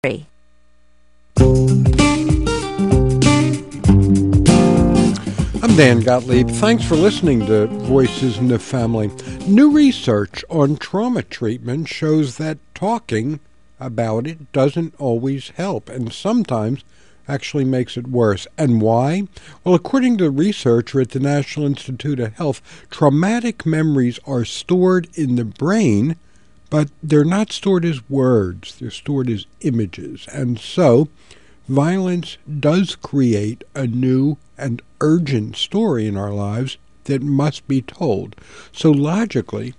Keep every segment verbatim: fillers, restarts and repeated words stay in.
I'm Dan Gottlieb. Thanks for listening to Voices in the Family. New research on trauma treatment shows that talking about it doesn't always help, and sometimes actually makes it worse. And why? Well, according to researcher at the National Institute of Health, traumatic memories are stored in the brain, but they're not stored as words. They're stored as images. And so, violence does create a new and urgent story in our lives that must be told. So logically,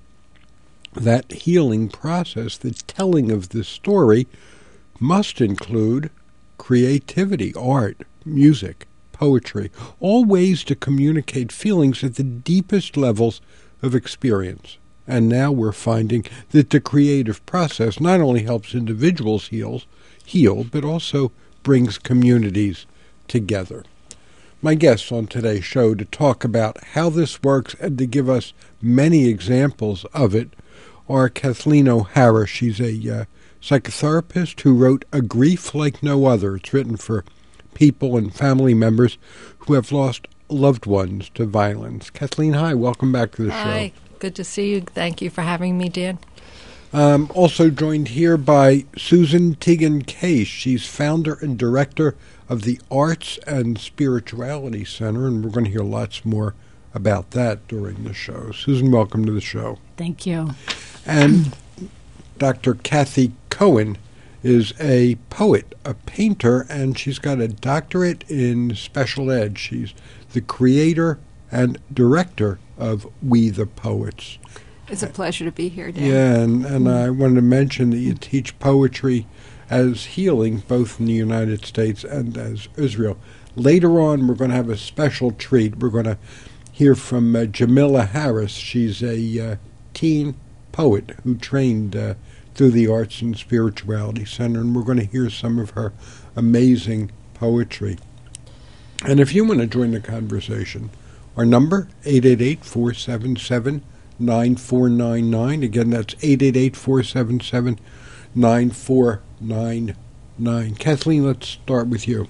that healing process, the telling of the story, must include creativity, art, music, poetry, all ways to communicate feelings at the deepest levels of experience. And now we're finding that the creative process not only helps individuals heal, heal, but also brings communities together. My guests on today's show to talk about how this works and to give us many examples of it are Kathleen O'Hara. She's a uh, psychotherapist who wrote A Grief Like No Other. It's written for people and family members who have lost loved ones to violence. Kathleen, hi. Welcome back to the hi. show. Hi. Good to see you. Thank you for having me, Dan. Um, also joined here by Susan Teagan Case. She's founder and director of the Arts and Spirituality Center, and we're going to hear lots more about that during the show. Susan, welcome to the show. Thank you. And Doctor Kathy Cohen is a poet, a painter, and she's got a doctorate in special ed. She's the creator and director of We the Poets. It's a pleasure to be here, Dan. Yeah, and, and I wanted to mention that you teach poetry as healing both in the United States and as Israel. Later on, we're going to have a special treat. We're going to hear from uh, Jamila Harris. She's a uh, teen poet who trained uh, through the Arts and Spirituality Center, and we're going to hear some of her amazing poetry. And if you want to join the conversation, our number, eight eight eight, four seven seven, nine four nine nine. Again, that's eight eight eight, four seven seven, nine four nine nine. Kathleen, let's start with you.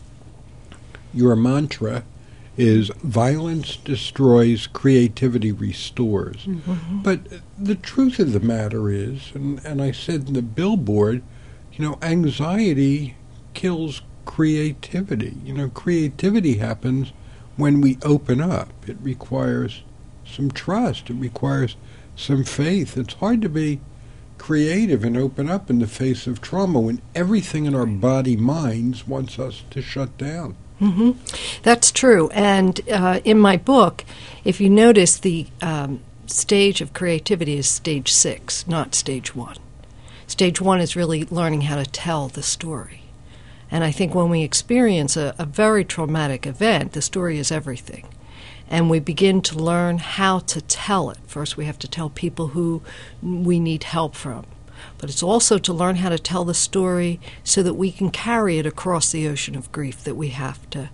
Your mantra is violence destroys, creativity restores. Mm-hmm. But the truth of the matter is, and, and I said in the billboard, you know, anxiety kills creativity. You know, creativity happens when we open up. It requires some trust. It requires some faith. It's hard to be creative and open up in the face of trauma when everything in our body minds wants us to shut down. Mm-hmm. That's true. And uh, in my book, if you notice, the um, stage of creativity is stage six, not stage one. Stage one is really learning how to tell the story. And I think when we experience a, a very traumatic event, the story is everything. And we begin to learn how to tell it. First, we have to tell people who we need help from. But it's also to learn how to tell the story so that we can carry it across the ocean of grief that we have to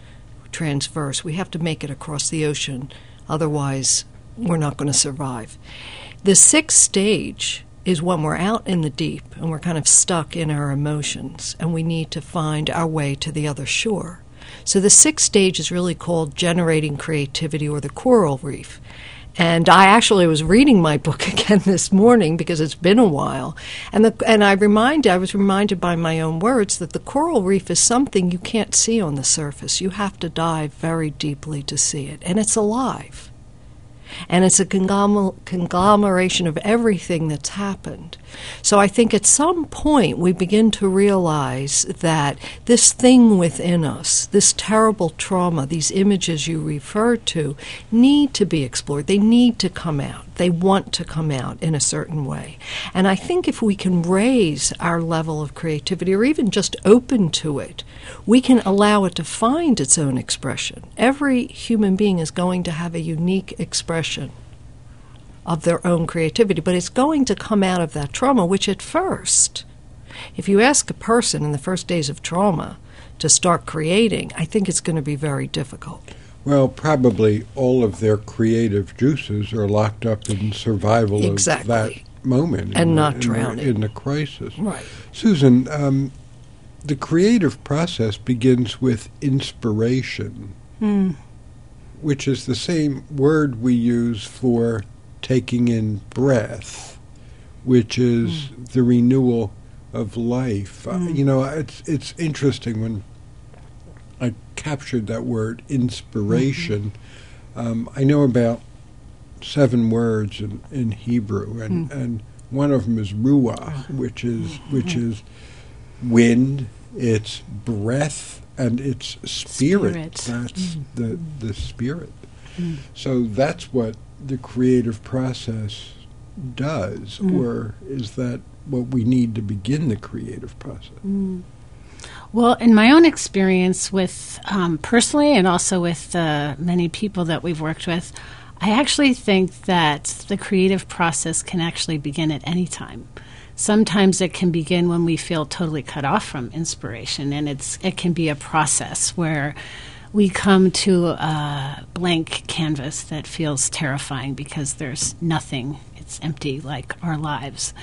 transverse. We have to make it across the ocean. Otherwise, we're not going to survive. The sixth stage is when we're out in the deep and we're kind of stuck in our emotions and we need to find our way to the other shore. So the sixth stage is really called generating creativity, or the coral reef. And I actually was reading my book again this morning because it's been a while. And the, and I reminded, I was reminded by my own words that the coral reef is something you can't see on the surface. You have to dive very deeply to see it. And it's alive. And it's a conglomeration of everything that's happened. So I think at some point we begin to realize that this thing within us, this terrible trauma, these images you referred to, need to be explored. They need to come out. They want to come out in a certain way. And I think if we can raise our level of creativity, or even just open to it, we can allow it to find its own expression. Every human being is going to have a unique expression of their own creativity, but it's going to come out of that trauma, which at first, if you ask a person in the first days of trauma to start creating, I think it's going to be very difficult. Well, probably all of their creative juices are locked up in survival exactly. of that moment. And in not the, in drowning. The, in the crisis. Right. Susan, um, the creative process begins with inspiration, Mm. which is the same word we use for taking in breath, which is mm. the renewal of life. Mm. Uh, you know, it's it's interesting when I captured that word, inspiration. Mm-hmm. Um, I know about seven words in, in Hebrew, and, mm. and one of them is ruach, which is which mm. is wind, it's breath, and it's spirit. spirit. That's mm. the the spirit. Mm. So that's what the creative process does, mm. or is that what we need to begin the creative process? Mm. Well, in my own experience with um, personally and also with uh, many people that we've worked with, I actually think that the creative process can actually begin at any time. Sometimes it can begin when we feel totally cut off from inspiration, and it's it can be a process where we come to a blank canvas that feels terrifying because there's nothing. It's empty, like our lives.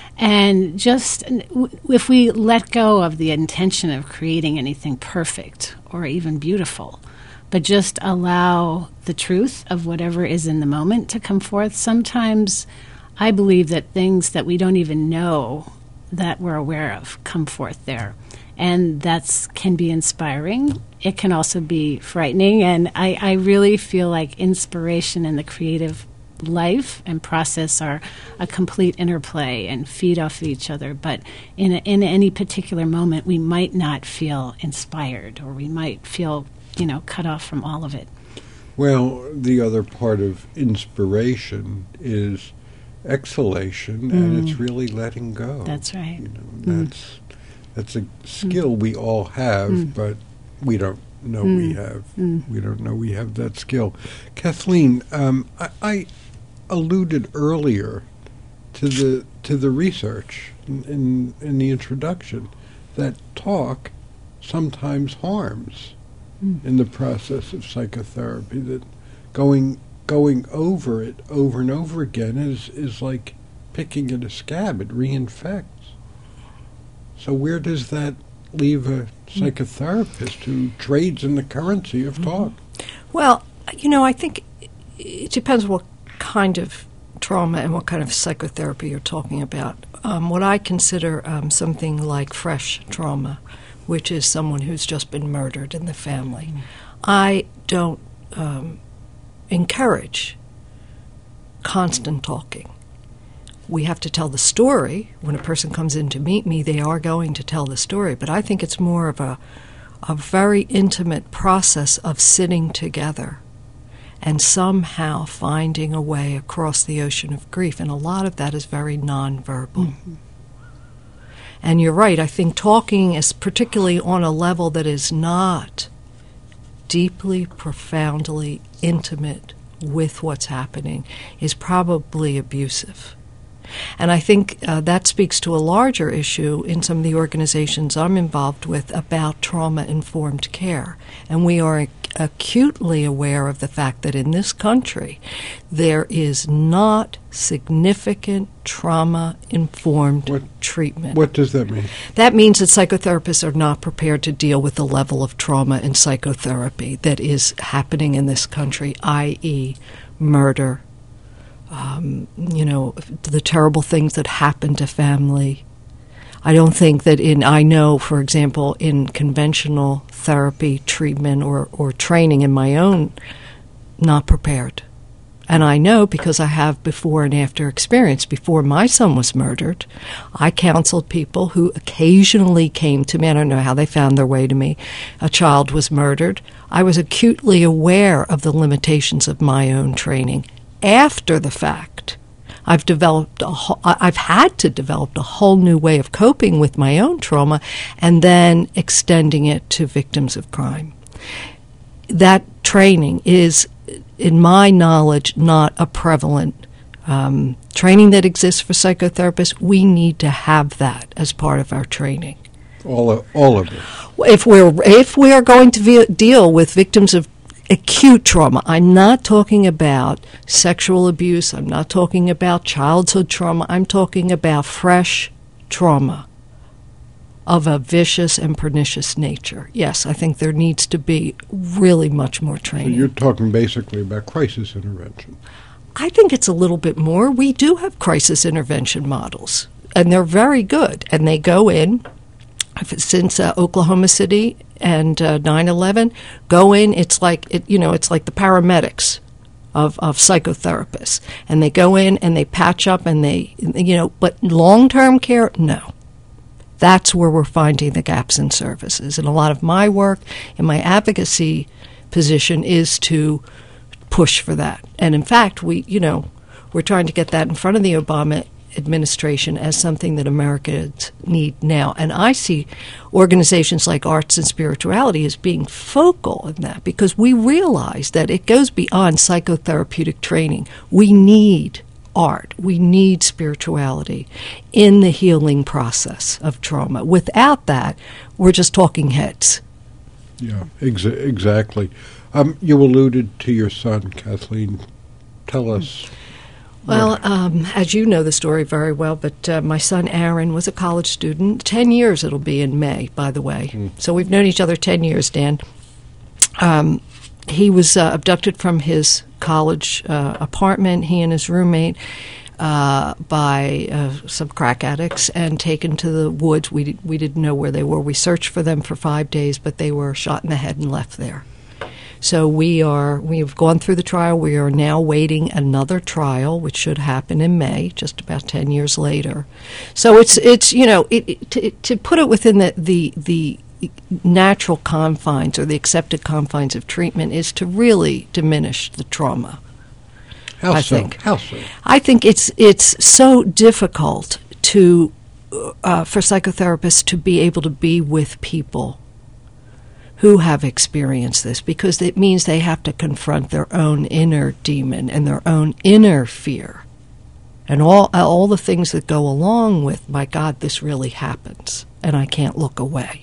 And just if we let go of the intention of creating anything perfect or even beautiful, but just allow the truth of whatever is in the moment to come forth, sometimes I believe that things that we don't even know that we're aware of come forth there. And that can be inspiring. It can also be frightening. And I, I really feel like inspiration and the creative life and process are a complete interplay and feed off of each other. But in a, in any particular moment, we might not feel inspired, or we might feel, you know, cut off from all of it. Well, the other part of inspiration is exhalation, mm. and it's really letting go. That's right. You know, that's mm. that's a skill mm. we all have, mm. but we don't know mm. we have. Mm. We don't know we have that skill. Kathleen, um, I, I alluded earlier to the to the research in, in in the introduction that talk sometimes harms mm. in the process of psychotherapy. That going going over it over and over again is is like picking at a scab. It reinfects. So where does that leave a psychotherapist who trades in the currency of talk? Well, you know, I think it depends what kind of trauma and what kind of psychotherapy you're talking about. Um, what I consider um, something like fresh trauma, which is someone who's just been murdered in the family, mm. I don't um, encourage constant talking. We have to tell the story. When a person comes in to meet me, they are going to tell the story. But I think it's more of a, a very intimate process of sitting together and somehow finding a way across the ocean of grief. And a lot of that is very nonverbal. Mm-hmm. And you're right. I think talking is particularly on a level that is not deeply, profoundly intimate with what's happening is probably abusive. And I think uh, that speaks to a larger issue in some of the organizations I'm involved with about trauma-informed care. And we are ac- acutely aware of the fact that in this country there is not significant trauma-informed what, treatment. What does that mean? That means that psychotherapists are not prepared to deal with the level of trauma in psychotherapy that is happening in this country, that is murder, Um, you know, the terrible things that happen to family. I don't think that in, I know, for example, in conventional therapy treatment or, or training in my own, not prepared. And I know because I have before and after experience. Before my son was murdered, I counseled people who occasionally came to me. I don't know how they found their way to me. A child was murdered. I was acutely aware of the limitations of my own training. After the fact, I've developed a whole, I've had to develop a whole new way of coping with my own trauma and then extending it to victims of crime. That training is, in my knowledge, not a prevalent um, training that exists for psychotherapists. We need to have that as part of our training. All of, all of it. If we're if we are going to ve- deal with victims of acute trauma. I'm not talking about sexual abuse. I'm not talking about childhood trauma. I'm talking about fresh trauma of a vicious and pernicious nature. Yes, I think there needs to be really much more training. So you're talking basically about crisis intervention. I think it's a little bit more. We do have crisis intervention models, and they're very good. And they go in, since uh, Oklahoma City and uh, nine eleven, go in, it's like, it, you know, it's like the paramedics of, of psychotherapists. And they go in and they patch up and they, you know, but long-term care, no. That's where we're finding the gaps in services. And a lot of my work in my advocacy position is to push for that. And in fact, we, you know, we're trying to get that in front of the Obama administration as something that Americans need now. And I see organizations like Arts and Spirituality as being focal in that, because we realize that it goes beyond psychotherapeutic training. We need art. We need spirituality in the healing process of trauma. Without that, we're just talking heads. Yeah, ex- exactly. Um, you alluded to your son, Kathleen. Tell us. Well, um, as you know the story very well, but uh, my son Aaron was a college student. Ten years it'll be in May, by the way. Mm. So we've known each other ten years, Dan. Um, he was uh, abducted from his college uh, apartment, he and his roommate, uh, by uh, some crack addicts, and taken to the woods. We, did, we didn't know where they were. We searched for them for five days, but they were shot in the head and left there. So we are, we've gone through the trial. We are now waiting another trial, which should happen in May, just about ten years later. So it's, it's you know, it, it, to, to put it within the, the, the natural confines or the accepted confines of treatment is to really diminish the trauma. How I so? think. How so? I think it's it's so difficult to uh, for psychotherapists to be able to be with people who have experienced this, because it means they have to confront their own inner demon and their own inner fear and all all the things that go along with, my God, this really happens and I can't look away.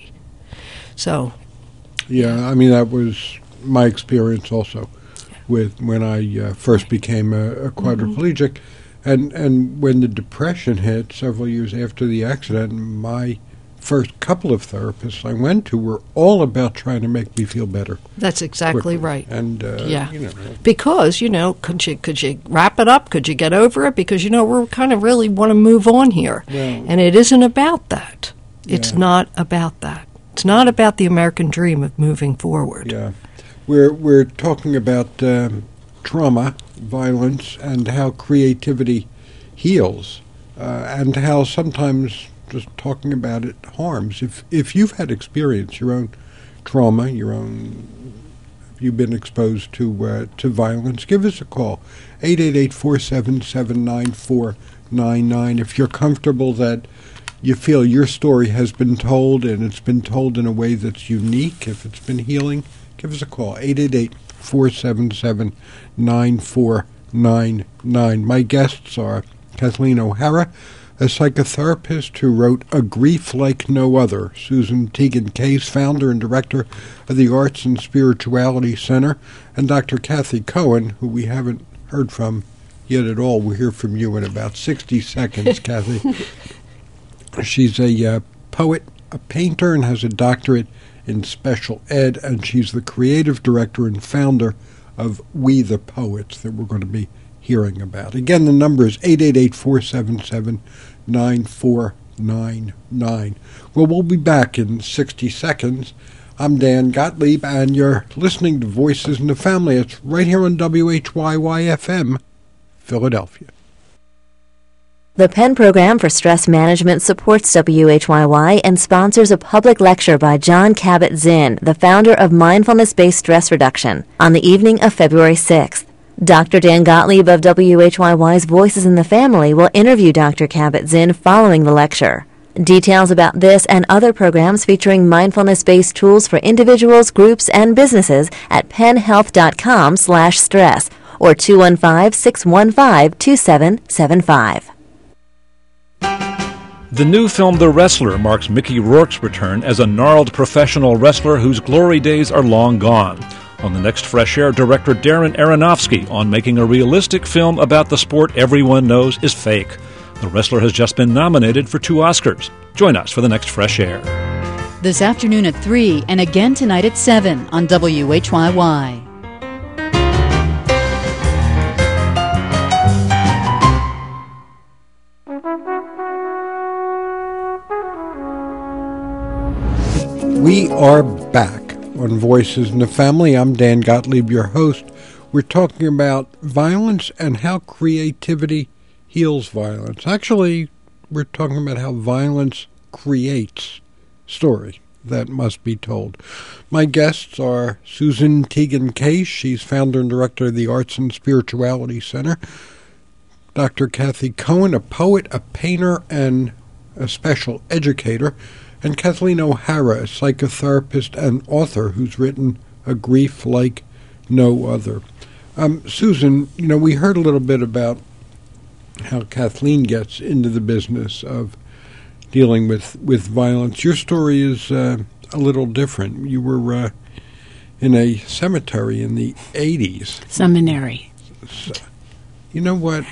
So, yeah, I mean, that was my experience also with when I uh, first became a, a quadriplegic. Mm-hmm. And, and when the depression hit several years after the accident, my first couple of therapists I went to were all about trying to make me feel better. That's exactly quickly. right. And, uh, yeah. you know. Because, you know, could you, could you wrap it up? Could you get over it? Because, you know, we kind of really want to move on here. Well, and it isn't about that. It's yeah. not about that. It's not about the American dream of moving forward. Yeah. We're, we're talking about um, trauma, violence, and how creativity heals, uh, and how sometimes just talking about it harms. If if you've had experience, your own trauma, your own, if you've been exposed to uh, to violence, give us a call, eight eight eight, four seven seven, nine four nine nine. If you're comfortable that you feel your story has been told and it's been told in a way that's unique, if it's been healing, give us a call, eight eight eight, four seven seven, nine four nine nine. My guests are Kathleen O'Hara, a psychotherapist who wrote A Grief Like No Other, Susan Teigen Case, founder and director of the Arts and Spirituality Center, and Doctor Kathy Cohen, who we haven't heard from yet at all. We'll hear from you in about sixty seconds, Kathy. She's a uh, poet, a painter, and has a doctorate in special ed, and she's the creative director and founder of We the Poets that we're going to be hearing about. Again, the number is eight eight eight, four seven seven, nine four nine nine. Well, we'll be back in sixty seconds. I'm Dan Gottlieb, and you're listening to Voices in the Family. It's right here on W H Y Y F M, Philadelphia. The Penn Program for Stress Management supports W H Y Y and sponsors a public lecture by Jon Kabat-Zinn, the founder of Mindfulness-Based Stress Reduction, on the evening of February sixth. Doctor Dan Gottlieb of W H Y Y's Voices in the Family will interview Doctor Kabat-Zinn following the lecture. Details about this and other programs featuring mindfulness-based tools for individuals, groups, and businesses at pennhealth.com slash stress or two one five, six one five, two seven seven five. The new film The Wrestler marks Mickey Rourke's return as a gnarled professional wrestler whose glory days are long gone. On the next Fresh Air, director Darren Aronofsky on making a realistic film about the sport everyone knows is fake. The wrestler has just been nominated for two Oscars. Join us for the next Fresh Air. This afternoon at three and again tonight at seven on W H Y Y. We are back on Voices in the Family. I'm Dan Gottlieb, your host. We're talking about violence and how creativity heals violence. Actually, we're talking about how violence creates story that must be told. My guests are Susan Teigen Case. She's founder and director of the Arts and Spirituality Center. Doctor Kathy Cohen, a poet, a painter, and a special educator. And Kathleen O'Hara, a psychotherapist and author who's written A Grief Like No Other. Um, Susan, you know, we heard a little bit about how Kathleen gets into the business of dealing with, with violence. Your story is uh, a little different. You were uh, in a cemetery in the eighties. Seminary. So, you know what?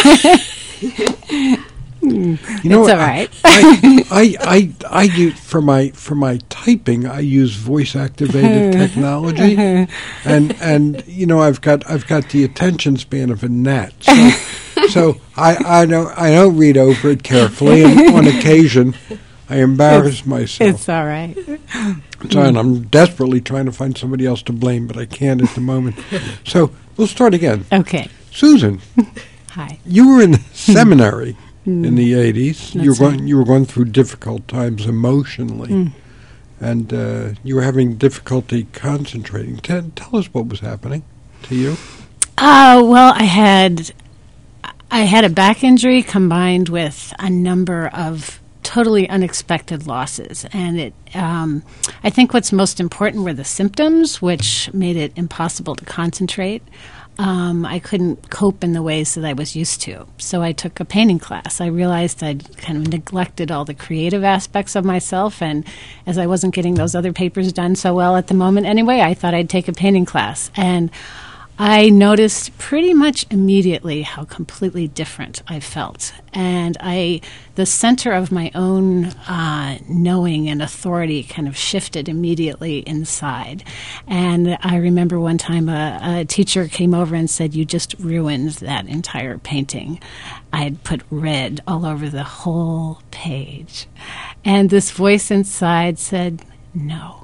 You know, it's all right. I, I, I, I use for my for my typing. I use voice activated technology, and and you know I've got I've got the attention span of a gnat. So, so I I don't I don't read over it carefully, and on occasion I embarrass it's, myself. It's all right. So and I'm desperately trying to find somebody else to blame, but I can't at the moment. So we'll start again. Okay. Susan. Hi. You were in the seminary. In the eighties, That's you were going. right. You were going through difficult times emotionally, Mm. and uh, you were having difficulty concentrating. T- tell us what was happening to you. Uh, well, I had I had a back injury combined with a number of totally unexpected losses, and it. Um, I think what's most important were the symptoms, which made it impossible to concentrate. Um, I couldn't cope in the ways that I was used to. So I took a painting class. I realized I'd kind of neglected all the creative aspects of myself, and as I wasn't getting those other papers done so well at the moment anyway, I thought I'd take a painting class. And I noticed pretty much immediately how completely different I felt. And I, the center of my own uh, knowing and authority kind of shifted immediately inside. And I remember one time a, a teacher came over and said, "You just ruined that entire painting." I had put red all over the whole page. And this voice inside said, "No."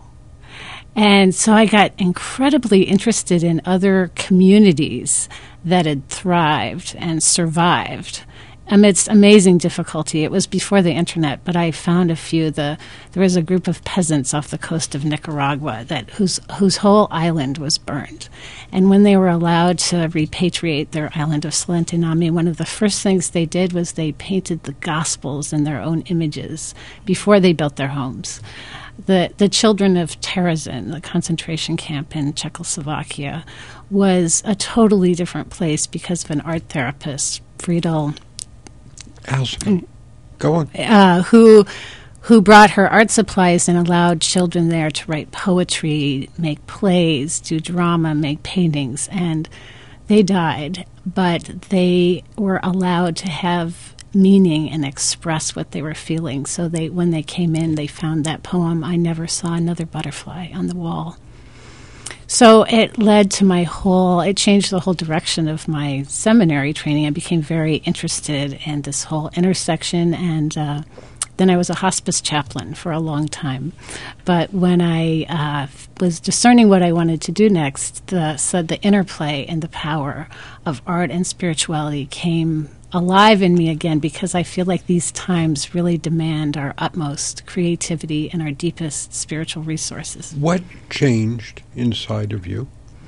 And so I got incredibly interested in other communities that had thrived and survived amidst amazing difficulty. It was before the internet, but I found a few. The there was a group of peasants off the coast of Nicaragua that whose whose whole island was burned. And when they were allowed to repatriate their island of Salentinami, one of the first things they did was they painted the Gospels in their own images before they built their homes. The the children of Terezin, the concentration camp in Czechoslovakia, was a totally different place because of an art therapist, Friedel, Alison, go on. uh, who who brought her art supplies and allowed children there to write poetry, make plays, do drama, make paintings. And they died, but they were allowed to have meaning and express what they were feeling. So they, when they came in, they found that poem, "I Never Saw Another Butterfly," on the wall. So it led to my whole, it changed the whole direction of my seminary training. I became very interested in this whole intersection, and uh, then I was a hospice chaplain for a long time. But when I uh, was discerning what I wanted to do next, the, so the interplay and the power of art and spirituality came alive in me again, because I feel like these times really demand our utmost creativity and our deepest spiritual resources. What changed inside of you?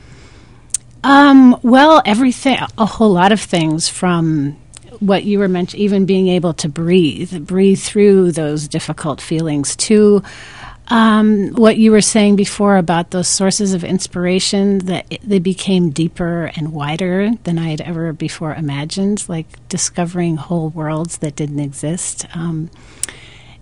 Um, well, everything, a whole lot of things, from what you were mentioning, even being able to breathe, breathe through those difficult feelings, to Um, what you were saying before about those sources of inspiration, that it, they became deeper and wider than I had ever before imagined, like discovering whole worlds that didn't exist. Um,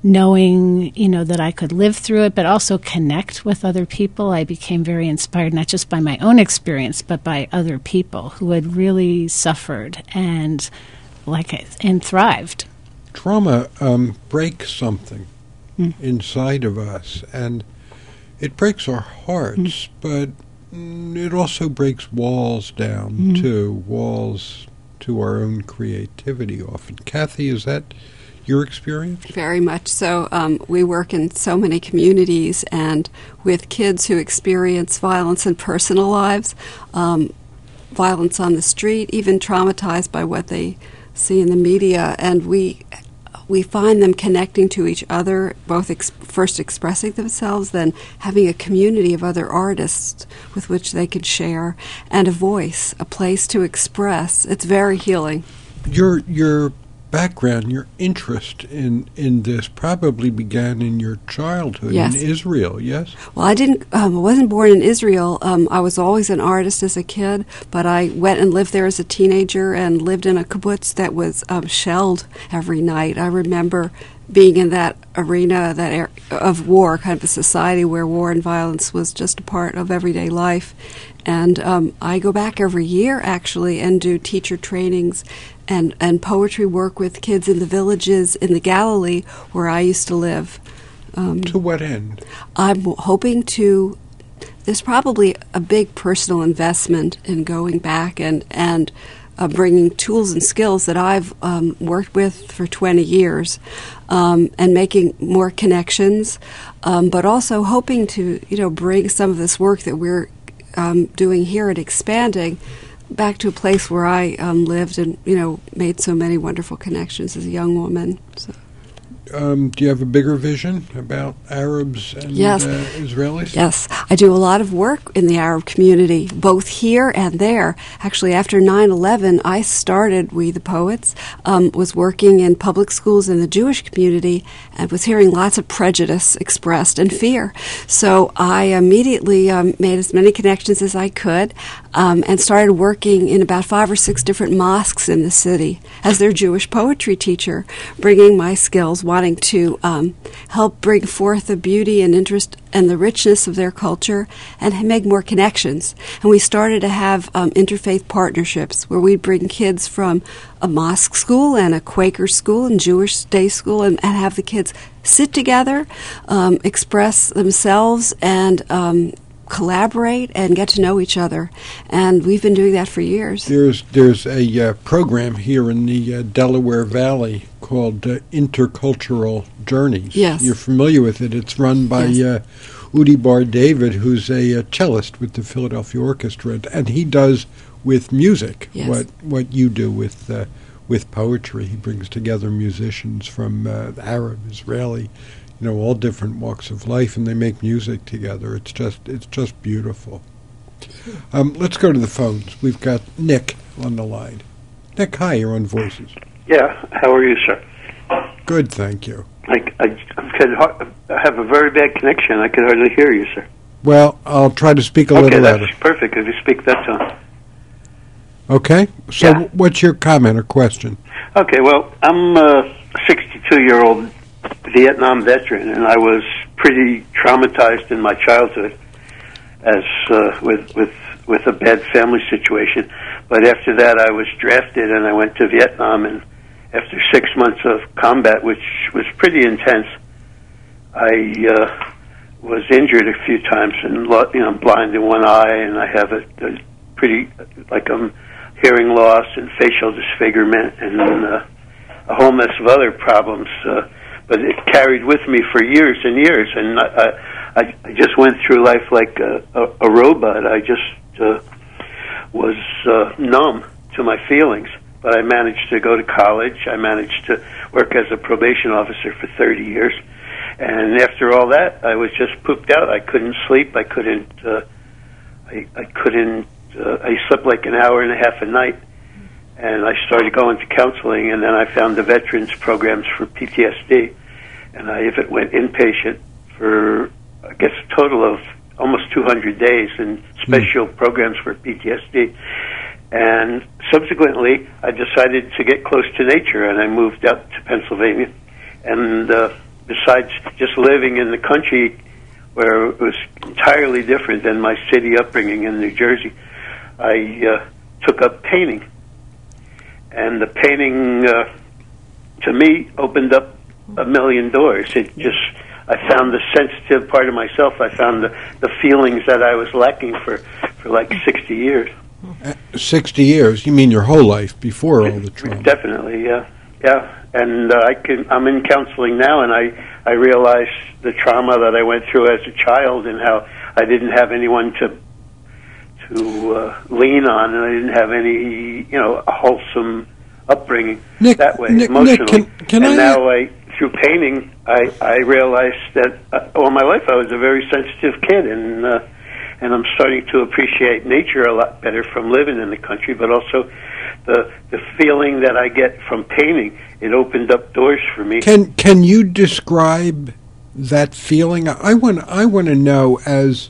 knowing, you know, that I could live through it, but also connect with other people. I became very inspired, not just by my own experience, but by other people who had really suffered and like and thrived. Trauma um, breaks something mm. inside of us, and it breaks our hearts, mm. but mm, it also breaks walls down, mm. too, walls to our own creativity often. Kathy, is that your experience? Very much so. Um, we work in so many communities and with kids who experience violence in personal lives, um, violence on the street, even traumatized by what they see in the media, and we we find them connecting to each other, both ex- first expressing themselves, then having a community of other artists with which they can share, and a voice, a place to express. It's very healing. Your your background, your interest in, in this probably began in your childhood yes. in Israel, yes? Well, I didn't. Um, I wasn't born in Israel. Um, I was always an artist as a kid, but I went and lived there as a teenager and lived in a kibbutz that was um, shelled every night. I remember being in that arena that er- of war, kind of a society where war and violence was just a part of everyday life. And um, I go back every year, actually, and do teacher trainings and, and poetry work with kids in the villages in the Galilee where I used to live. Um, to what end? I'm hoping to... There's probably a big personal investment in going back and, and uh, bringing tools and skills that I've um, worked with for twenty years um, and making more connections, um, but also hoping to, you know, bring some of this work that we're Um, doing here and expanding back to a place where I um, lived and, you know, made so many wonderful connections as a young woman. So. Um, do you have a bigger vision about Arabs and yes. uh, Israelis? Yes. I do a lot of work in the Arab community, both here and there. Actually, after nine eleven, I started We the Poets, um, was working in public schools in the Jewish community, and was hearing lots of prejudice expressed and fear. So I immediately um, made as many connections as I could um, and started working in about five or six different mosques in the city as their Jewish poetry teacher, bringing my skills, wanting to um, help bring forth the beauty and interest and the richness of their culture and make more connections. And we started to have um, interfaith partnerships where we'd bring kids from a mosque school and a Quaker school and Jewish day school and, and have the kids sit together, um, express themselves, and um, collaborate and get to know each other. And we've been doing that for years. There's there's a uh, program here in the uh, Delaware Valley called uh, Intercultural Journeys. Yes. You're familiar with it. It's run by yes. uh, Udi Bar David, who's a, a cellist with the Philadelphia Orchestra, and he does with music yes. what what you do with uh, with poetry. He brings together musicians from uh, Arab, Israeli, you know, all different walks of life, and they make music together. It's just it's just beautiful. Um, let's go to the phones. We've got Nick on the line. Nick, hi, you're on Voices. Yeah, how are you, sir? Good, thank you. I, I, could ha- I have a very bad connection. I could hardly hear you, sir. Well, I'll try to speak a okay, little louder. Okay, that's perfect if you speak that tone. Okay, so yeah. what's your comment or question? Okay, well, I'm a sixty-two-year-old Vietnam veteran, and I was pretty traumatized in my childhood as uh, with with with a bad family situation. But after that, I was drafted, and I went to Vietnam, and after six months of combat, which was pretty intense, I uh, was injured a few times, and you know, I'm blind in one eye, and I have a, a pretty like a hearing loss and facial disfigurement, and uh, a whole mess of other problems. Uh, but it carried with me for years and years, and I, I, I just went through life like a, a, a robot. I just uh, was uh, numb to my feelings. But I managed to go to college. I managed to work as a probation officer for thirty years. And after all that, I was just pooped out. I couldn't sleep. I couldn't, uh, I, I couldn't, uh, I slept like an hour and a half a night. And I started going to counseling, and then I found the veterans programs for P T S D. And I even went inpatient for, I guess, a total of almost two hundred days in special mm. programs for P T S D. And subsequently, I decided to get close to nature, and I moved out to Pennsylvania. And uh, besides just living in the country where it was entirely different than my city upbringing in New Jersey, I uh, took up painting. And the painting, uh, to me, opened up a million doors. It just, I found the sensitive part of myself. I found the, the feelings that I was lacking for, for like sixty years. Uh, sixty years? You mean your whole life before all the trauma? Definitely, yeah. Yeah. And uh, I can, I'm in counseling now, and I, I realize the trauma that I went through as a child and how I didn't have anyone to to uh, lean on, and I didn't have any, you know, a wholesome upbringing Nick, that way, Nick, emotionally. Nick, can, can and I, now I, through painting, I, I realized that uh, all my life I was a very sensitive kid, and uh, and I'm starting to appreciate nature a lot better from living in the country, but also the the feeling that I get from painting. It opened up doors for me. Can can you describe that feeling? I want I want to know, as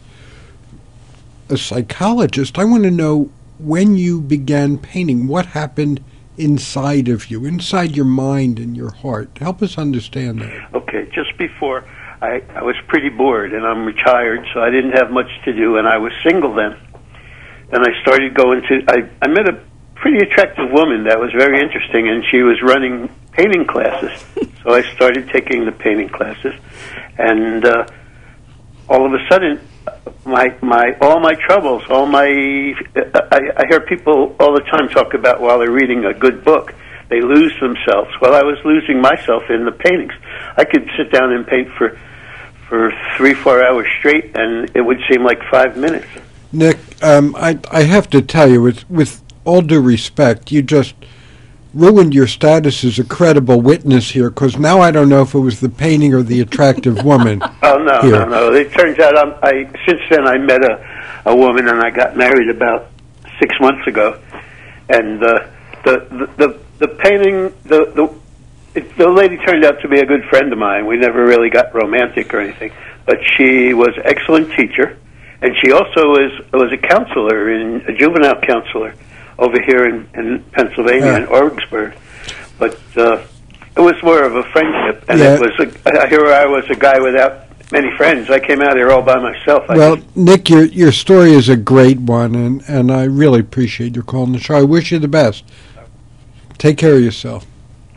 a psychologist, I want to know when you began painting, what happened inside of you, inside your mind and your heart. Help us understand that. Okay, just before, I, I was pretty bored, and I'm retired, so I didn't have much to do, and I was single then. Then I started going to, I, I met a pretty attractive woman that was very interesting, and she was running painting classes. So I started taking the painting classes, and uh, all of a sudden, my my all my troubles, all my I, I hear people all the time talk about while they're reading a good book, they lose themselves. Well, I was losing myself in the paintings. I could sit down and paint for for three, four hours straight, and it would seem like five minutes. Nick, um, I I have to tell you, with with all due respect, you just ruined your status as a credible witness here, because now I don't know if it was the painting or the attractive woman. Oh, no, here. no, no. It turns out I'm, I, since then I met a, a woman, and I got married about six months ago. And uh, the, the, the, the painting, the, the, it, the lady turned out to be a good friend of mine. We never really got romantic or anything. But she was an excellent teacher, and she also was, was a counselor, in, a juvenile counselor, over here in, in Pennsylvania, yeah. in Orangeburg. But uh, it was more of a friendship, and yeah. it was a, here I was a guy without many friends. I came out here all by myself. I well, just, Nick, your your story is a great one, and, and I really appreciate your calling the show. I wish you the best. Take care of yourself.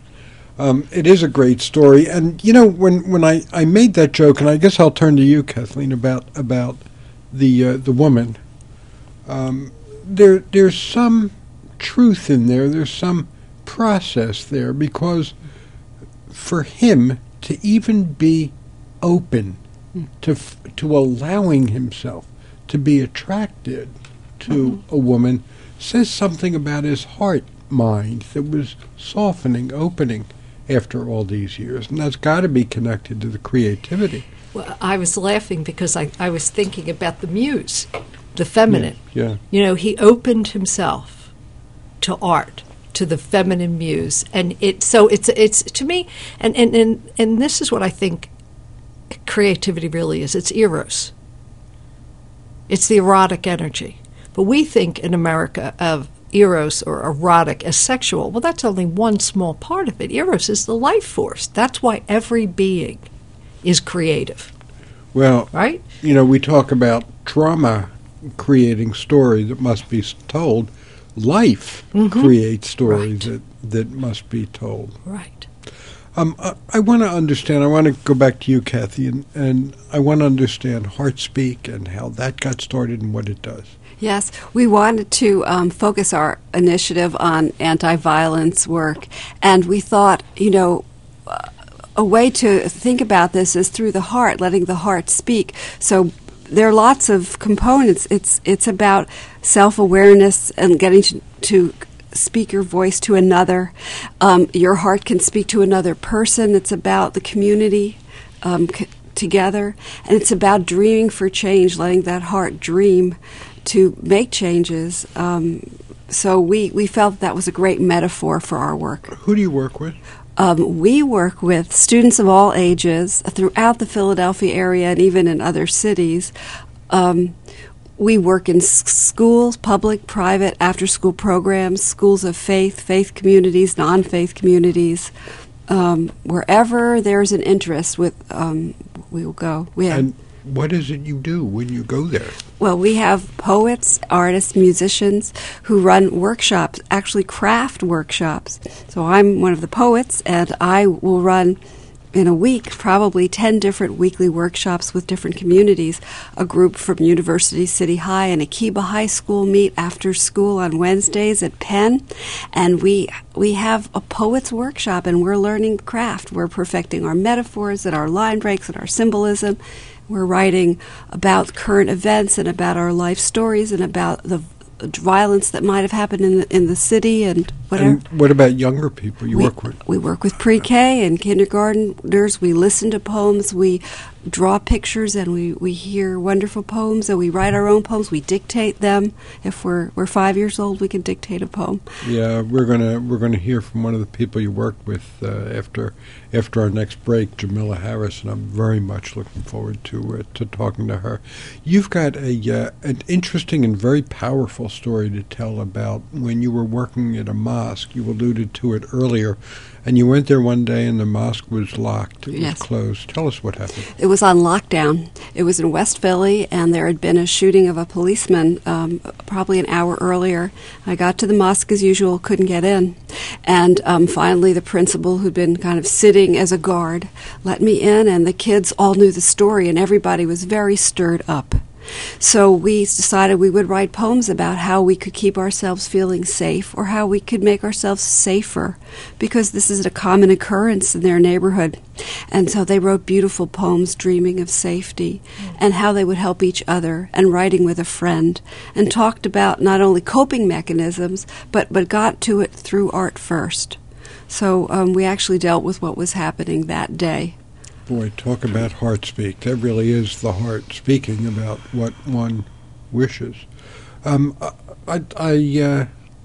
Um, it is a great story, and you know, when, when I, I made that joke, and I guess I'll turn to you, Kathleen, about about the uh, the woman. Um, There, there's some truth in there. There's some process there, because for him to even be open to f- to allowing himself to be attracted to mm-hmm. a woman says something about his heart mind that was softening, opening after all these years, and that's got to be connected to the creativity. Well, I was laughing because I, I was thinking about the muse. The feminine. Yeah, yeah. You know, he opened himself to art, to the feminine muse. And it so it's it's to me and, and, and, and this is what I think creativity really is. It's eros. It's the erotic energy. But we think in America of eros or erotic as sexual. Well, that's only one small part of it. Eros is the life force. That's why every being is creative. Well, right? You know, we talk about trauma creating story that must be told. Life mm-hmm. creates stories right. that, that must be told. Right. Um, I, I want to understand, I want to go back to you, Kathy, and, and I want to understand HeartSpeak and how that got started and what it does. Yes, we wanted to um, focus our initiative on anti-violence work, and we thought, you know, uh, a way to think about this is through the heart, letting the heart speak. So there are lots of components. It's it's about self-awareness and getting to, to speak your voice to another. Um, your heart can speak to another person. It's about the community um, c- together. And it's about dreaming for change, letting that heart dream to make changes. Um, so we, we felt that was a great metaphor for our work. Who do you work with? Um, we work with students of all ages throughout the Philadelphia area and even in other cities. Um, we work in s- schools, public, private, after-school programs, schools of faith, faith communities, non-faith communities. Um, wherever there's an interest, with um, we will go. We have, And what is it you do when you go there? well, we have poets, artists, musicians who run workshops, actually craft workshops. So I'm one of the poets, and I will run in a week probably ten different weekly workshops with different communities. A group from University City High and Akiba High School meet after school on Wednesdays at Penn, and we we have a poets workshop, and we're learning craft. We're perfecting our metaphors and our line breaks and our symbolism. We're writing about current events and about our life stories and about the violence that might have happened in the, in the city and whatever. And what about younger people you we, work with? We work with pre-K and kindergartners. We listen to poems. We draw pictures, and we, we hear wonderful poems, and we write our own poems. We dictate them. If we're we're five years old, we can dictate a poem. Yeah, we're gonna we're gonna hear from one of the people you worked with uh, after after our next break, Jamila Harris, and I'm very much looking forward to uh, to talking to her. You've got a uh, an interesting and very powerful story to tell about when you were working at a mosque. You alluded to it earlier, and you went there one day and the mosque was locked. It Yes. was closed. Tell us what happened. It was on lockdown. It was in West Philly, and there had been a shooting of a policeman um, probably an hour earlier. I got to the mosque as usual, couldn't get in. And um, finally, the principal, who'd been kind of sitting as a guard, let me in, and the kids all knew the story, and everybody was very stirred up. So we decided we would write poems about how we could keep ourselves feeling safe, or how we could make ourselves safer, because this is a common occurrence in their neighborhood. And so they wrote beautiful poems dreaming of safety and how they would help each other, and writing with a friend, and talked about not only coping mechanisms, but, but got to it through art first. So um, we actually dealt with what was happening that day. Boy, talk about heart speak. That really is the heart speaking about what one wishes. Um, I, I uh,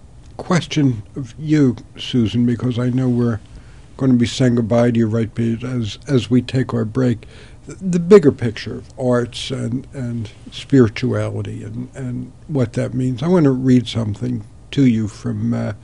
question of you, Susan, because I know we're going to be saying goodbye to you right as as we take our break. The, the bigger picture of arts and, and spirituality and, and what that means. I want to read something to you from, uh,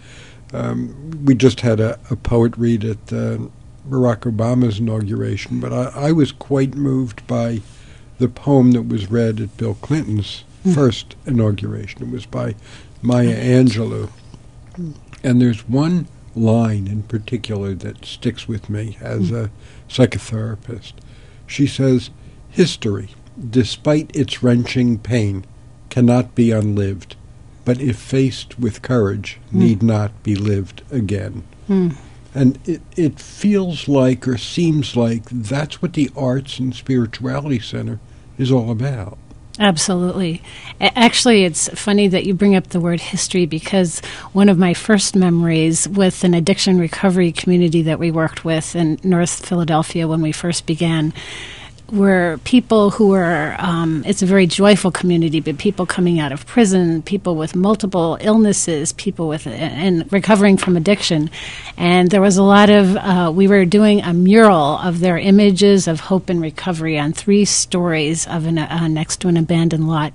um, we just had a, a poet read at uh, Barack Obama's inauguration, but I, I was quite moved by the poem that was read at Bill Clinton's mm. first inauguration. It was by Maya Angelou. Mm. And there's one line in particular that sticks with me as mm. a psychotherapist. She says, "History, despite its wrenching pain, cannot be unlived, but if faced with courage, mm. need not be lived again." Mm. And it, it feels like, or seems like, that's what the Arts and Spirituality Center is all about. Absolutely. A- Actually, it's funny that you bring up the word history, because one of my first memories with an addiction recovery community that we worked with in North Philadelphia when we first began were people who were, um, it's a very joyful community, but people coming out of prison, people with multiple illnesses, people with, and recovering from addiction. And there was a lot of, uh, we were doing a mural of their images of hope and recovery on three stories of an, uh, next to an abandoned lot.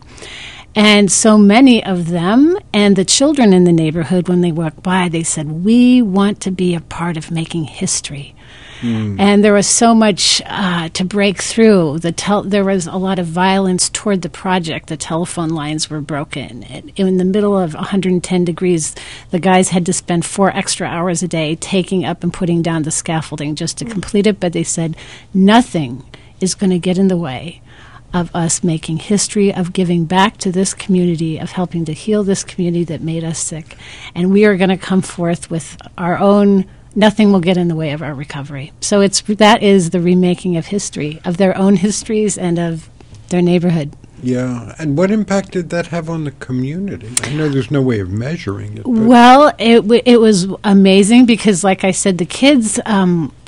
And so many of them and the children in the neighborhood, when they walked by, they said, "We want to be a part of making history." Mm. And there was so much uh, to break through. The tel- there was a lot of violence toward the project. The telephone lines were broken. It, in the middle of one hundred ten degrees, the guys had to spend four extra hours a day taking up and putting down the scaffolding just to complete it. But they said, nothing is going to get in the way of us making history, of giving back to this community, of helping to heal this community that made us sick. And we are going to come forth with our own. Nothing will get in the way of our recovery. So it's that is the remaking of history, of their own histories and of their neighborhood. Yeah, and what impact did that have on the community? I know there's no way of measuring it. But Well, it w- it was amazing because, like I said, the kids um, were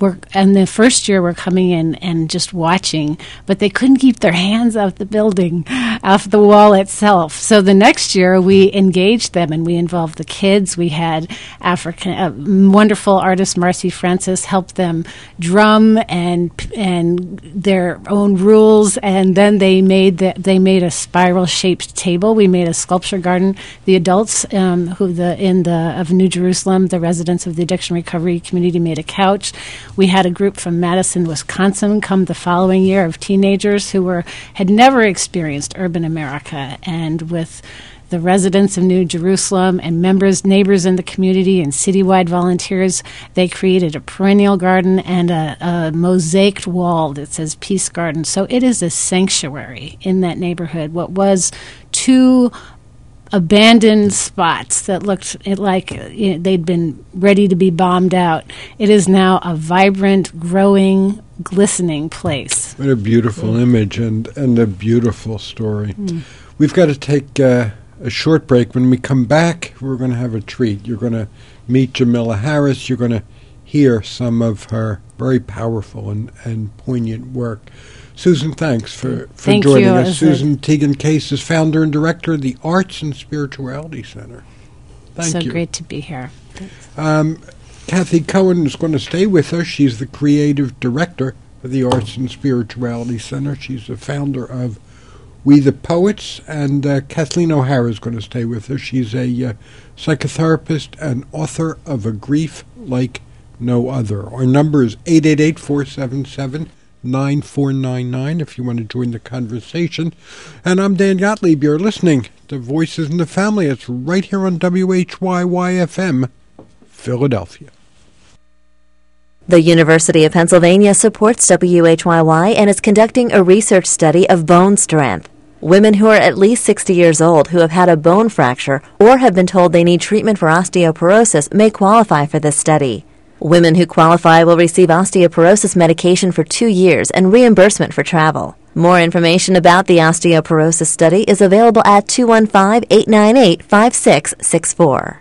were, and the first year were coming in and just watching, but they couldn't keep their hands off the building, off the wall itself. So the next year we engaged them and we involved the kids. We had African, uh, wonderful artist Marcy Francis help them drum and and their own rules, and then they made the, they made a spiral shaped table. We made a sculpture garden. The adults um, who the in the of New Jerusalem, the residents of the addiction recovery community, made a couch. We had a group from Madison, Wisconsin come the following year of teenagers who were had never experienced urban America, and with the residents of New Jerusalem and members, neighbors in the community and citywide volunteers, they created a perennial garden and a, a mosaiced wall that says Peace Garden. So it is a sanctuary in that neighborhood. What was two abandoned spots that looked like you know, they'd been ready to be bombed out, it is now a vibrant, growing, glistening place. What a beautiful mm. image and, and a beautiful story. Mm. We've got to take uh, a short break. When we come back, we're going to have a treat. You're going to meet Jamila Harris. You're going to hear some of her very powerful and, and poignant work. Susan, thanks for, for Thank joining you. us. Susan Teagan Case is founder and director of the Arts and Spirituality Center. Thank so you. So great to be here. Um, Kathy Cohen is going to stay with us. She's the creative director of the Arts and Spirituality Center. She's the founder of We the Poets, and uh, Kathleen O'Hara is going to stay with us. She's a uh, psychotherapist and author of A Grief Like No Other. Our number is eight eight eight, four seven seven, nine four nine nine if you want to join the conversation. And I'm Dan Gottlieb. You're listening to Voices in the Family. It's right here on W H Y Y F M, Philadelphia. The University of Pennsylvania supports W H Y Y and is conducting a research study of bone strength. Women who are at least sixty years old who have had a bone fracture or have been told they need treatment for osteoporosis may qualify for this study. Women who qualify will receive osteoporosis medication for two years and reimbursement for travel. More information about the osteoporosis study is available at two one five, eight nine eight, five six six four.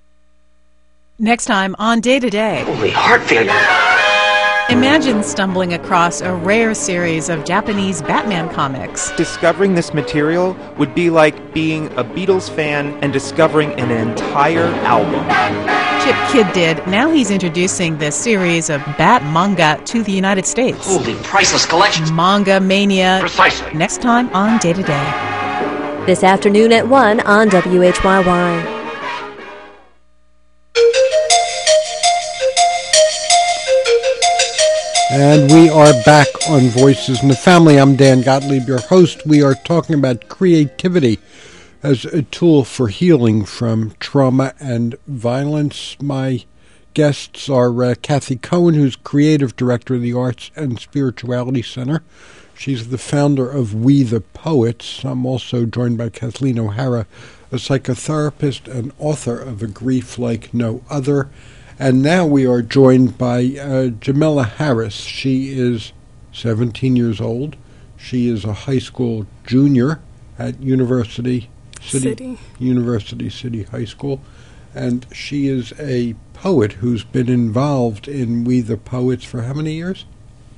Next time on Day to Day. Holy heart failure. Imagine stumbling across a rare series of Japanese Batman comics. Discovering this material would be like being a Beatles fan and discovering an entire album. Chip Kidd did. Now he's introducing this series of Bat manga to the United States. Holy priceless collections. Manga Mania. Precisely. Next time on Day to Day. This afternoon at one on W H Y Y. And we are back on Voices in the Family. I'm Dan Gottlieb, your host. We are talking about creativity as a tool for healing from trauma and violence. My guests are uh, Kathy Cohen, who's creative director of the Arts and Spirituality Center. She's the founder of We the Poets. I'm also joined by Kathleen O'Hara, a psychotherapist and author of A Grief Like No Other. And now we are joined by uh, Jamila Harris. She is seventeen years old. She is a high school junior at University City, City. University City High School. And she is a poet who's been involved in We the Poets for how many years?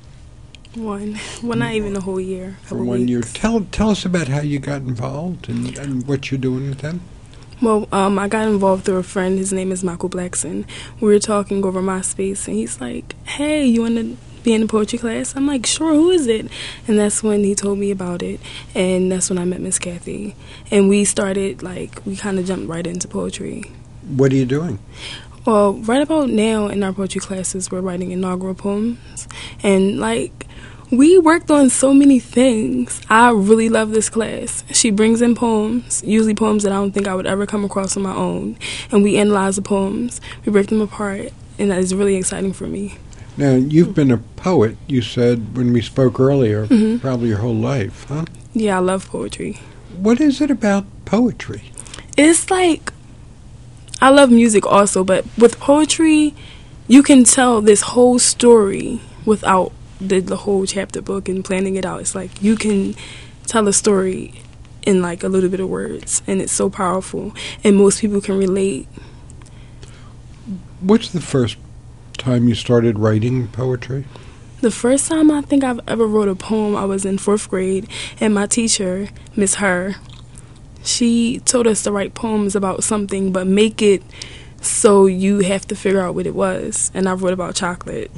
One. Well, not even a whole year. For one weeks. year. Tell, tell us about how you got involved and, and what you're doing with them. Well, um, I got involved through a friend. His name is Michael Blackson. We were talking over MySpace, and he's like, hey, you want to be in the poetry class? I'm like, sure, who is it? And that's when he told me about it, and that's when I met Miss Kathy. And we started, like, we kind of jumped right into poetry. What are you doing? Well, right about now in our poetry classes, we're writing inaugural poems. And, like, we worked on so many things. I really love this class. She brings in poems, usually poems that I don't think I would ever come across on my own. And we analyze the poems, we break them apart, and that is really exciting for me. Now, you've been a poet, you said when we spoke earlier, mm-hmm. probably your whole life, huh? Yeah, I love poetry. What is it about poetry? It's like, I love music also, but with poetry, you can tell this whole story without the, the whole chapter book and planning it out. It's like you can tell a story in like a little bit of words, and it's so powerful, and most people can relate. What's the first time you started writing poetry? The first time I think I've ever wrote a poem, I was in fourth grade, and my teacher, Miss Herr, she told us to write poems about something, but make it so you have to figure out what it was. And I wrote about chocolate.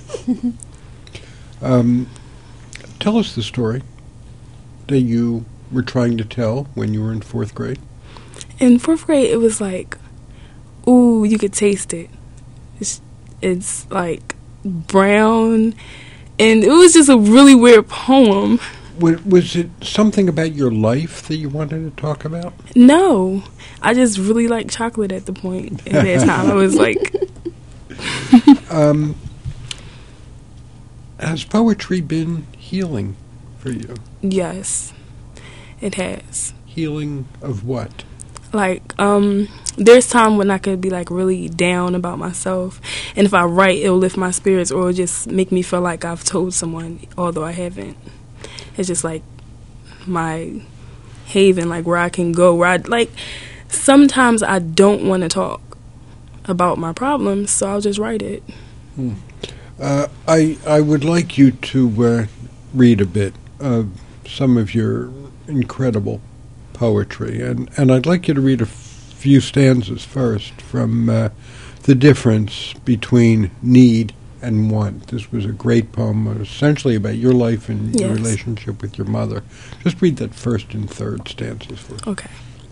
um, tell us the story that you were trying to tell when you were in fourth grade. In fourth grade, it was like, ooh, you could taste it. It's, it's like brown, and it was just a really weird poem. Was, was it something about your life that you wanted to talk about? No, I just really liked chocolate at the point. At that time, I was like... um, has poetry been healing for you? Yes, it has. Healing of what? Like, um, there's time when I could be, like, really down about myself. And if I write, it'll lift my spirits, or it'll just make me feel like I've told someone, although I haven't. It's just, like, my haven, like, where I can go. Where I, like, sometimes I don't want to talk about my problems, so I'll just write it. Hmm. Uh, I, I would like you to uh, read a bit of some of your incredible poetry, and, and I'd like you to read a f- few stanzas first from uh, The Difference Between Need and Want. This was a great poem, uh, essentially about your life and yes. your relationship with your mother. Just read that first and third stanzas for us. Okay.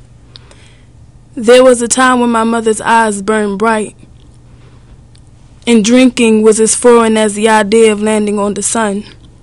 There was a time when my mother's eyes burned bright, and drinking was as foreign as the idea of landing on the sun.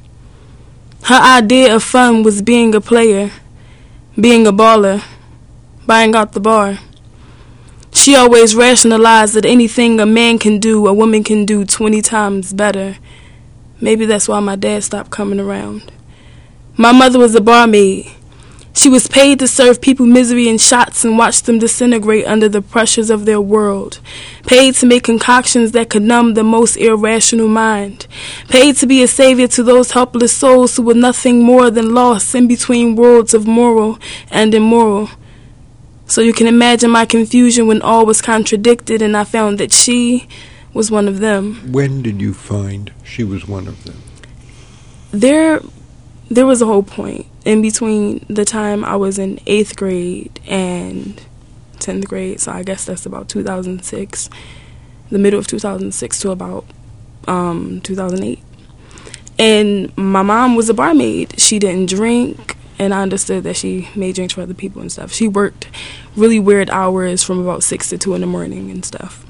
Her idea of fun was being a player, being a baller, buying out the bar. She always rationalized that anything a man can do, a woman can do twenty times better. Maybe that's why my dad stopped coming around. My mother was a barmaid. She was paid to serve people misery in shots and watch them disintegrate under the pressures of their world. Paid to make concoctions that could numb the most irrational mind. Paid to be a savior to those helpless souls who were nothing more than lost in between worlds of moral and immoral. So you can imagine my confusion when all was contradicted and I found that she was one of them. When did you find she was one of them? There, there was a whole point in between the time I was in eighth grade and tenth grade, so I guess that's about two thousand six, the middle of two thousand six to about um, two thousand eight. And my mom was a barmaid. She didn't drink, and I understood that she made drinks for other people and stuff. She worked really weird hours from about six to two in the morning and stuff.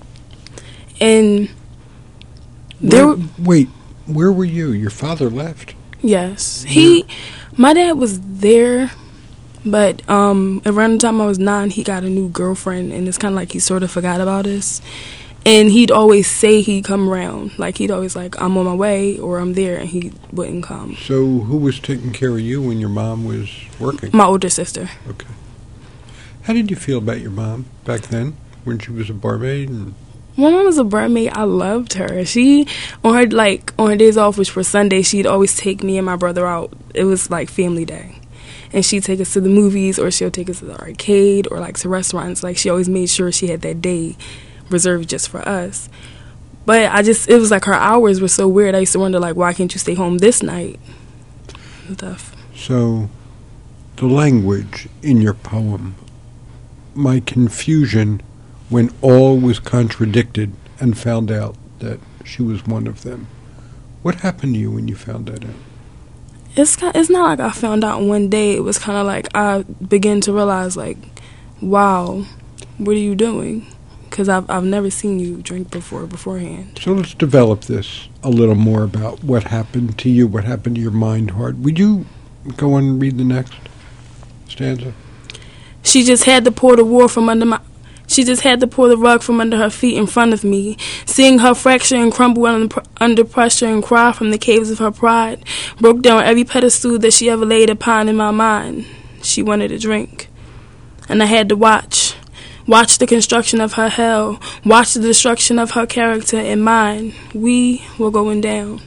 And there... Where, wait, where were you? Your father left? Yes. He... My dad was there, but um, around the time I was nine, he got a new girlfriend, and it's kind of like he sort of forgot about us. And he'd always say he'd come around. Like, he'd always like, I'm on my way, or I'm there, and he wouldn't come. So who was taking care of you when your mom was working? My older sister. Okay. How did you feel about your mom back then, when she was a barmaid? And My mom was a barmaid. I loved her. She, on her like on her days off, which were Sundays, she'd always take me and my brother out. It was like family day, and she'd take us to the movies, or she'll take us to the arcade, or like to restaurants. Like, she always made sure she had that day reserved just for us. But I just, it was like her hours were so weird. I used to wonder, like, why can't you stay home this night? And stuff. So, the language in your poem, my confusion when all was contradicted and found out that she was one of them. What happened to you when you found that out? It's kind, it's not like I found out one day. It was kind of like I began to realize, like, wow, what are you doing? Because I've, I've never seen you drink before beforehand. So let's develop this a little more about what happened to you, what happened to your mind, heart. Would you go on and read the next stanza? She just had to pour the war from under my... She just had to pull the rug from under her feet in front of me, seeing her fracture and crumble under pressure and cry from the caves of her pride, broke down every pedestal that she ever laid upon in my mind. She wanted a drink, and I had to watch. Watch the construction of her hell, watch the destruction of her character and mine. We were going down.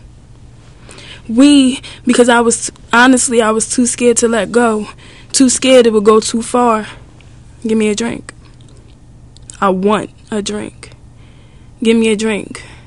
We, because I was, honestly, I was too scared to let go, too scared it would go too far. Give me a drink. I want a drink. Give me a drink.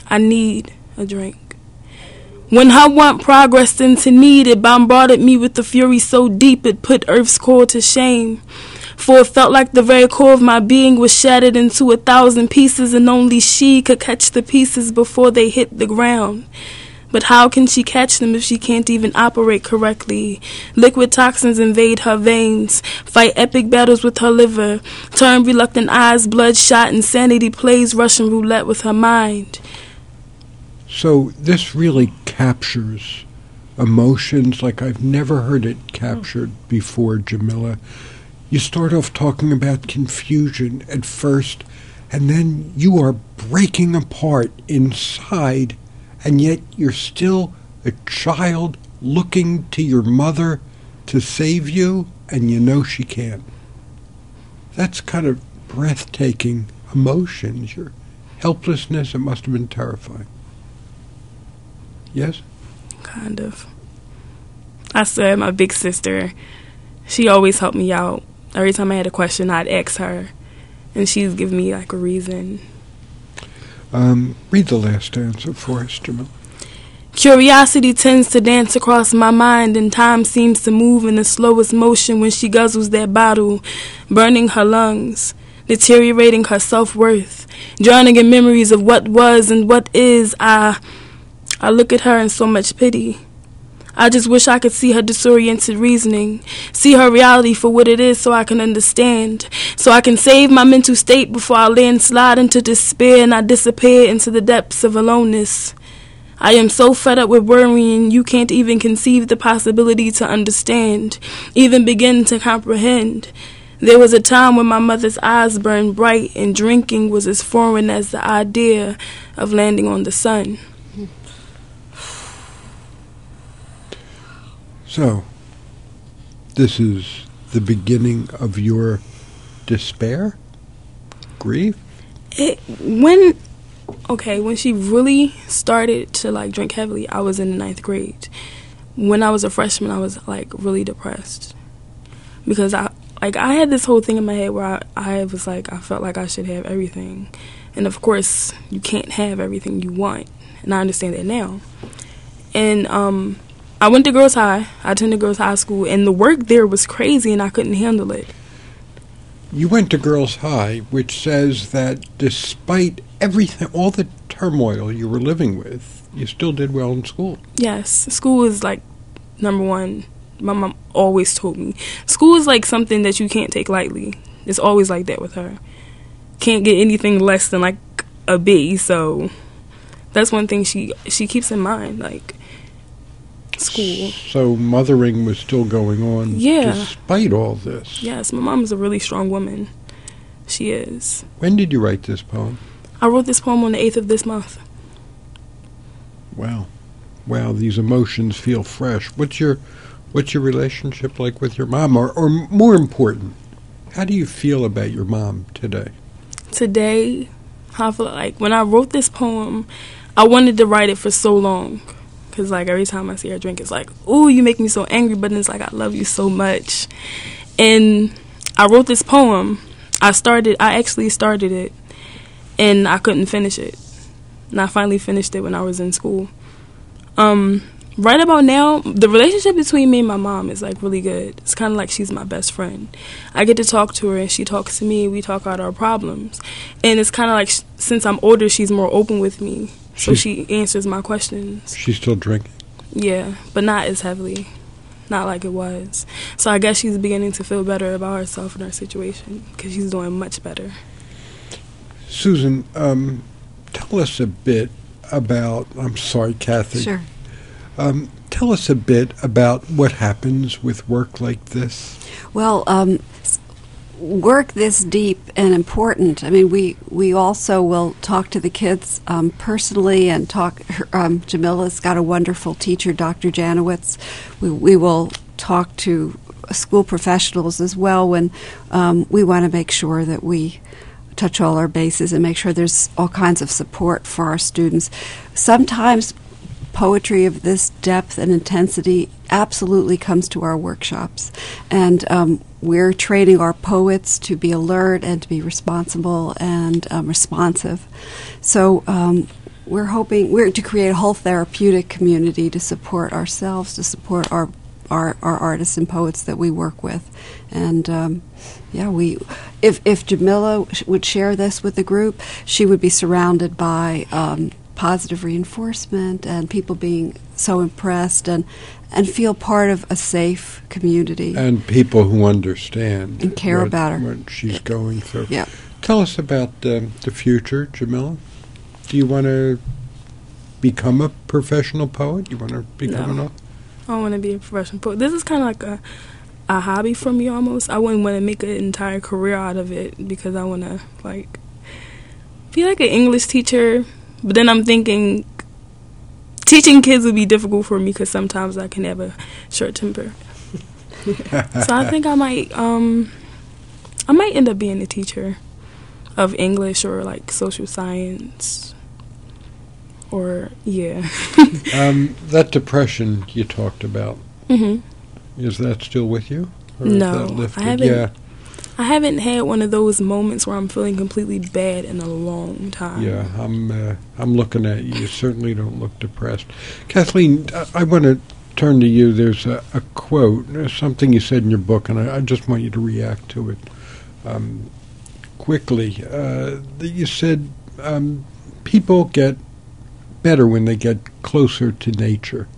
I need a drink. When her want progressed into need, it bombarded me with the fury so deep it put Earth's core to shame. For it felt like the very core of my being was shattered into a thousand pieces, and only she could catch the pieces before they hit the ground. But how can she catch them if she can't even operate correctly? Liquid toxins invade her veins, fight epic battles with her liver, turn reluctant eyes bloodshot, insanity plays Russian roulette with her mind. So this really captures emotions like I've never heard it captured before, Jamila. You start off talking about confusion at first, and then you are breaking apart inside, and yet you're still a child looking to your mother to save you, and you know she can't. That's kind of breathtaking emotions. Your helplessness, it must have been terrifying. Yes? Kind of. I said my big sister, she always helped me out. Every time I had a question, I'd ask her, and she'd give me, like, a reason. Um, read the last answer for us, Jamila. Curiosity tends to dance across my mind, and time seems to move in the slowest motion when she guzzles that bottle, burning her lungs, deteriorating her self-worth, drowning in memories of what was and what is. I, I look at her in so much pity. I just wish I could see her disoriented reasoning, see her reality for what it is so I can understand, so I can save my mental state before I landslide into despair and I disappear into the depths of aloneness. I am so fed up with worrying you can't even conceive the possibility to understand, even begin to comprehend. There was a time when my mother's eyes burned bright and drinking was as foreign as the idea of landing on the sun. So, this is the beginning of your despair? Grief? It, when, okay, when she really started to, like, drink heavily, I was in the ninth grade. When I was a freshman, I was, like, really depressed. Because, I, like, I had this whole thing in my head where I, I was, like, I felt like I should have everything. And, of course, you can't have everything you want. And I understand that now. And, um... I went to girls' high. I attended girls' high school, and the work there was crazy, and I couldn't handle it. You went to girls' high, which says that despite everything, all the turmoil you were living with, you still did well in school. Yes, school is, like, number one. My mom always told me. School is, like, something that you can't take lightly. It's always like that with her. Can't get anything less than, like, a B, so that's one thing she she keeps in mind, like, school. So mothering was still going on, yeah, despite all this. Yes, my mom is a really strong woman. She is. When did you write this poem? I wrote this poem on the eighth of this month. Wow. Wow, these emotions feel fresh. What's your what's your relationship like with your mom? Or, or more important, how do you feel about your mom today? Today, I feel like when I wrote this poem, I wanted to write it for so long. Because, like, every time I see her drink, it's like, ooh, you make me so angry, but it's like, I love you so much. And I wrote this poem. I started, I actually started it, and I couldn't finish it. And I finally finished it when I was in school. Um, right about now, the relationship between me and my mom is, like, really good. It's kind of like she's my best friend. I get to talk to her, and she talks to me, and we talk out our problems. And it's kind of like, sh- since I'm older, she's more open with me. So she's, she answers my questions. She's still drinking? Yeah, but not as heavily. Not like it was. So I guess she's beginning to feel better about herself and her situation because she's doing much better. Susan, um, tell us a bit about, I'm sorry, Kathy. Sure. Um, tell us a bit about what happens with work like this. Well, um, work this deep and important. I mean, we, we also will talk to the kids um, personally and talk. Um, Jamila's got a wonderful teacher, Doctor Janowitz. We, we will talk to school professionals as well when um, we want to make sure that we touch all our bases and make sure there's all kinds of support for our students. Sometimes poetry of this depth and intensity absolutely comes to our workshops. And um, we're training our poets to be alert and to be responsible and um, responsive. So um, we're hoping we're to create a whole therapeutic community to support ourselves, to support our our, our artists and poets that we work with, and um, yeah, we if if Jamila sh- would share this with the group, she would be surrounded by um, positive reinforcement and people being so impressed and and feel part of a safe community and people who understand and care what, about her, what she's going through. Yeah. Tell us about um, the future, Jamila. Do you want to become a professional poet? Do you want to become No. an author? I don't want to be a professional poet. This is kind of like a a hobby for me almost. I wouldn't want to make an entire career out of it because I want to like be like an English teacher. But then I'm thinking teaching kids would be difficult for me because sometimes I can have a short temper. So I think I might um I might end up being a teacher of English or like social science. Or, yeah. um, that depression you talked about, mm-hmm. is that still with you? Or No, is that lifted? I haven't. Yeah. I haven't had one of those moments where I'm feeling completely bad in a long time. Yeah, I'm. Uh, I'm looking at you. You certainly don't look depressed, Kathleen. I, I want to turn to you. There's a, a quote, there's something you said in your book, and I, I just want you to react to it um, quickly. Uh, that you said um, people get better when they get closer to nature.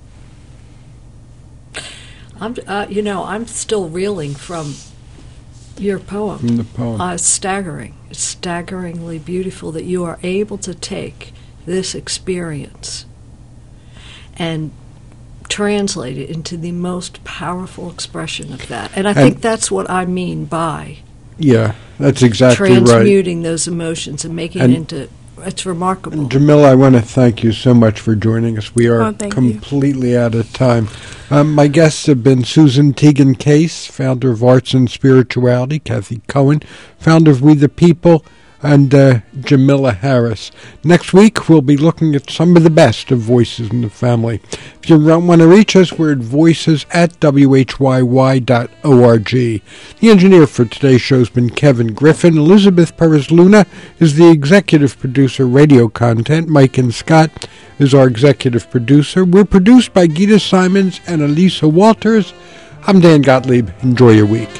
I'm, uh, you know, I'm still reeling from your poem. From the poem. Uh, it's staggering. It's staggeringly beautiful that you are able to take this experience and translate it into the most powerful expression of that. And I And think that's what I mean by Yeah, that's exactly right. transmuting those emotions and making And it into. It's remarkable. Jamila, I want to thank you so much for joining us. We are Oh, thank completely out of time. Um, my guests have been Susan Teagan Case, founder of Arts and Spirituality, Kathy Cohen, founder of We the People, and uh, Jamila Harris. Next week, we'll be looking at some of the best of Voices in the Family. If you want to reach us, we're at voices at w h y y dot org. The engineer for today's show has been Kevin Griffin. Elizabeth Perez-Luna is the executive producer, radio content. Mike and Scott is our executive producer. We're produced by Gita Simons and Elisa Walters. I'm Dan Gottlieb. Enjoy your week.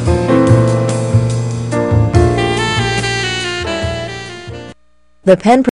The Penn